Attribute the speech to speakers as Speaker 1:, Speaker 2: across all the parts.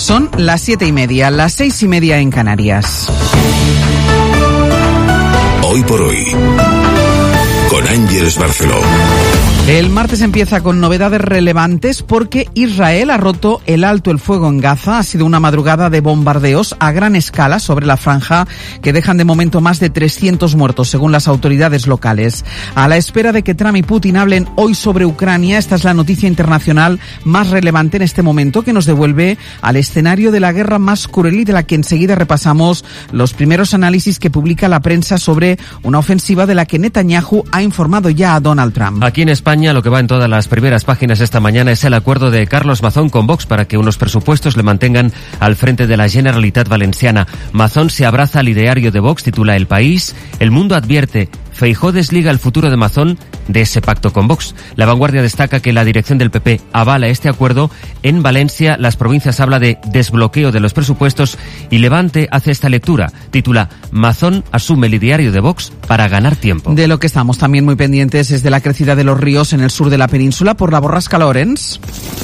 Speaker 1: Son las 7:30, las 6:30 en Canarias.
Speaker 2: Hoy por hoy, con Ángeles Barceló.
Speaker 1: El martes empieza con novedades relevantes porque Israel ha roto el alto el fuego en Gaza. Ha sido una madrugada de bombardeos a gran escala sobre la franja que dejan de momento más de 300 muertos según las autoridades locales. A la espera de que Trump y Putin hablen hoy sobre Ucrania, esta es la noticia internacional más relevante en este momento que nos devuelve al escenario de la guerra más cruel y de la que enseguida repasamos los primeros análisis que publica la prensa sobre una ofensiva de la que Netanyahu ha informado ya a Donald Trump.
Speaker 3: Aquí en España lo que va en todas las primeras páginas esta mañana es el acuerdo de Carlos Mazón con Vox para que unos presupuestos le mantengan al frente de la Generalitat Valenciana. Mazón se abraza al ideario de Vox, titula El País. El Mundo advierte: Feijóo desliga el futuro de Mazón de ese pacto con Vox. La Vanguardia destaca que la dirección del PP avala este acuerdo. En Valencia, Las Provincias habla de desbloqueo de los presupuestos y Levante hace esta lectura. Titula: Mazón asume el ideario de Vox para ganar tiempo.
Speaker 1: De lo que estamos también muy pendientes es de la crecida de los ríos en el sur de la península por la borrasca Lawrence.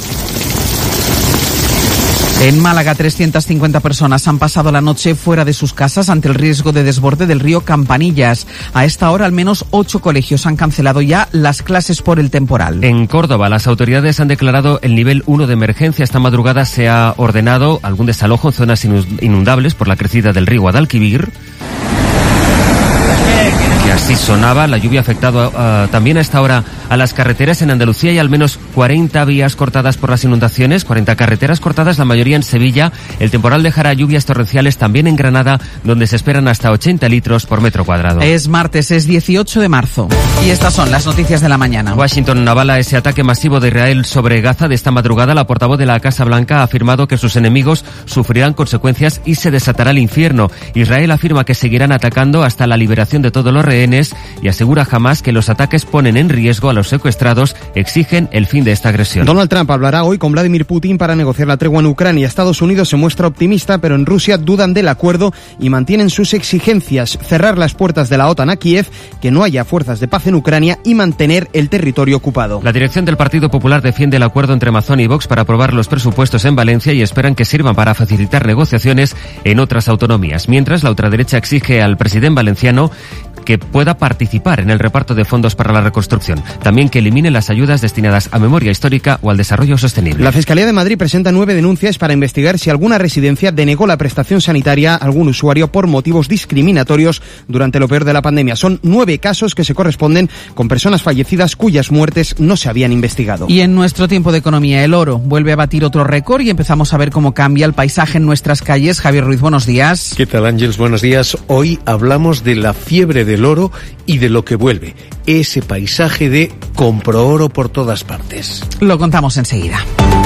Speaker 1: En Málaga, 350 personas han pasado la noche fuera de sus casas ante el riesgo de desborde del río Campanillas. A esta hora, al menos 8 colegios han cancelado ya las clases por el temporal.
Speaker 3: En Córdoba, las autoridades han declarado el nivel 1 de emergencia. Esta madrugada se ha ordenado algún desalojo en zonas inundables por la crecida del río Guadalquivir. Que así sonaba. La lluvia ha afectado también a esta hora a las carreteras. En Andalucía hay al menos 40 vías cortadas por las inundaciones, 40 carreteras cortadas, la mayoría en Sevilla. El temporal dejará lluvias torrenciales también en Granada, donde se esperan hasta 80 litros por metro cuadrado.
Speaker 1: Es martes, es 18 de marzo. Y estas son las noticias de la mañana.
Speaker 3: Washington avala ese ataque masivo de Israel sobre Gaza de esta madrugada. La portavoz de la Casa Blanca ha afirmado que sus enemigos sufrirán consecuencias y se desatará el infierno. Israel afirma que seguirán atacando hasta la liberación de todos los rehenes y asegura jamás que los ataques ponen en riesgo a los secuestrados, exigen el fin de esta agresión.
Speaker 4: Donald Trump hablará hoy con Vladimir Putin para negociar la tregua en Ucrania. Estados Unidos se muestra optimista, pero en Rusia dudan del acuerdo y mantienen sus exigencias: cerrar las puertas de la OTAN a Kiev, que no haya fuerzas de paz en Ucrania y mantener el territorio ocupado.
Speaker 3: La dirección del Partido Popular defiende el acuerdo entre Mazón y Vox para aprobar los presupuestos en Valencia y esperan que sirvan para facilitar negociaciones en otras autonomías. Mientras, la ultraderecha exige al presidente valenciano que pueda participar en el reparto de fondos para la reconstrucción. También que elimine las ayudas destinadas a memoria histórica o al desarrollo sostenible.
Speaker 4: La Fiscalía de Madrid presenta 9 denuncias para investigar si alguna residencia denegó la prestación sanitaria a algún usuario por motivos discriminatorios durante lo peor de la pandemia. Son 9 casos que se corresponden con personas fallecidas cuyas muertes no se habían investigado.
Speaker 1: Y en nuestro tiempo de economía, el oro vuelve a batir otro récord y empezamos a ver cómo cambia el paisaje en nuestras calles. Javier Ruiz, buenos días.
Speaker 5: ¿Qué tal, Ángeles? Buenos días. Hoy hablamos de la fiebre del oro y de lo que vuelve, ese paisaje de compro oro por todas partes.
Speaker 1: Lo contamos enseguida.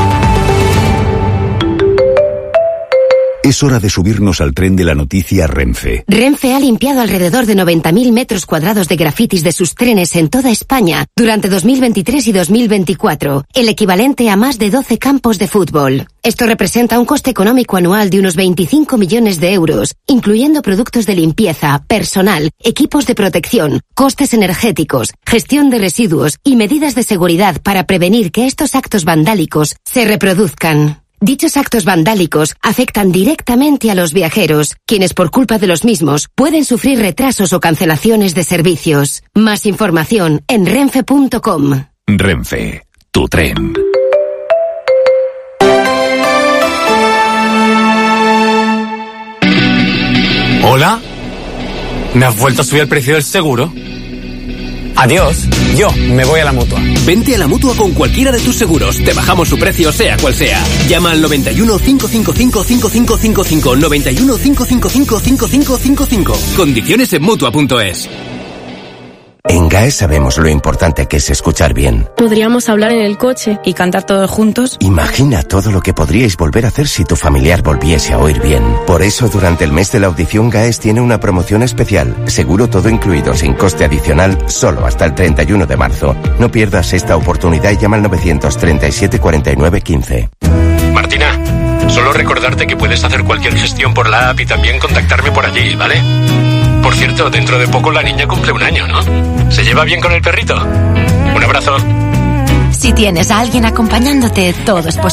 Speaker 2: Es hora de subirnos al tren de la noticia Renfe.
Speaker 6: Renfe ha limpiado alrededor de 90.000 metros cuadrados de grafitis de sus trenes en toda España durante 2023 y 2024, el equivalente a más de 12 campos de fútbol. Esto representa un coste económico anual de unos 25 millones de euros, incluyendo productos de limpieza, personal, equipos de protección, costes energéticos, gestión de residuos y medidas de seguridad para prevenir que estos actos vandálicos se reproduzcan. Dichos actos vandálicos afectan directamente a los viajeros, quienes por culpa de los mismos pueden sufrir retrasos o cancelaciones de servicios. Más información en renfe.com.
Speaker 2: Renfe, tu tren.
Speaker 7: ¿Hola? ¿Me has vuelto a subir el precio del seguro? Adiós, yo me voy a la Mutua.
Speaker 8: Vente a la Mutua con cualquiera de tus seguros. Te bajamos su precio sea cual sea. Llama al 91 555 5555. 91 555 5555. Condiciones en Mutua.es.
Speaker 9: En GAES sabemos lo importante que es escuchar bien.
Speaker 10: Podríamos hablar en el coche y cantar todos juntos.
Speaker 9: Imagina todo lo que podríais volver a hacer si tu familiar volviese a oír bien. Por eso, durante el mes de la audición, GAES tiene una promoción especial. Seguro todo incluido, sin coste adicional, solo hasta el 31 de marzo. No pierdas esta oportunidad y llama al 937 49 15.
Speaker 11: Martina, solo recordarte que puedes hacer cualquier gestión por la app y también contactarme por allí, ¿vale? Por cierto, dentro de poco la niña cumple 1 año, ¿no? ¿Se lleva bien con el perrito? Un abrazo.
Speaker 12: Si tienes a alguien acompañándote, todo es posible.